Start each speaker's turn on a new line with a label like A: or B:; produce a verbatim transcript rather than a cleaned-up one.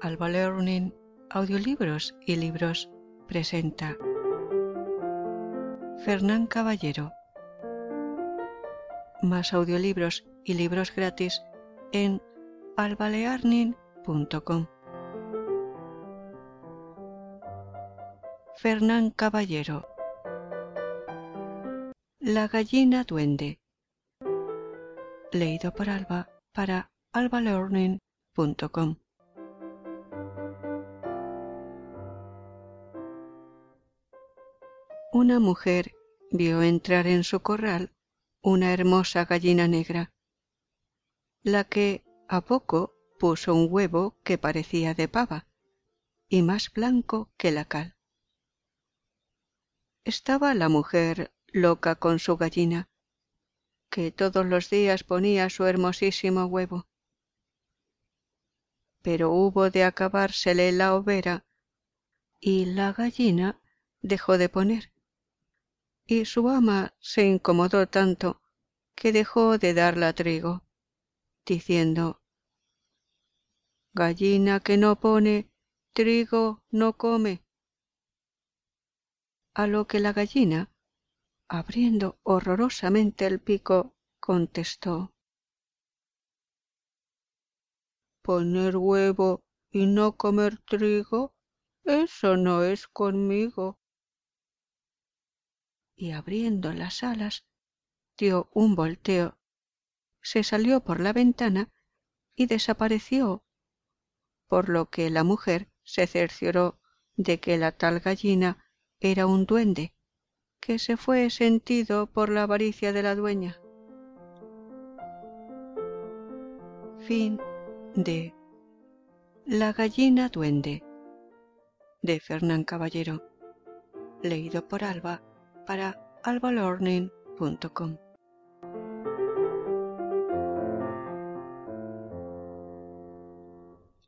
A: Alba Learning Audiolibros y Libros presenta Fernán Caballero. Más audiolibros y libros gratis en alba learning punto com. Fernán Caballero. La gallina duende. Leído por Alba para alba learning punto com. Una mujer vio entrar en su corral una hermosa gallina negra, la que a poco puso un huevo que parecía de pava y más blanco que la cal. Estaba la mujer loca con su gallina, que todos los días ponía su hermosísimo huevo. Pero hubo de acabársele la overa y la gallina dejó de poner, y su ama se incomodó tanto que dejó de darla trigo, diciendo: «Gallina que no pone, trigo no come». A lo que la gallina, abriendo horrorosamente el pico, contestó: «Poner huevo y no comer trigo, eso no es conmigo». Y abriendo las alas, dio un volteo, se salió por la ventana y desapareció, por lo que la mujer se cercioró de que la tal gallina era un duende, que se fue sentido por la avaricia de la dueña. Fin de La gallina duende, de Fernán Caballero, leído por Alba para alba learning punto com.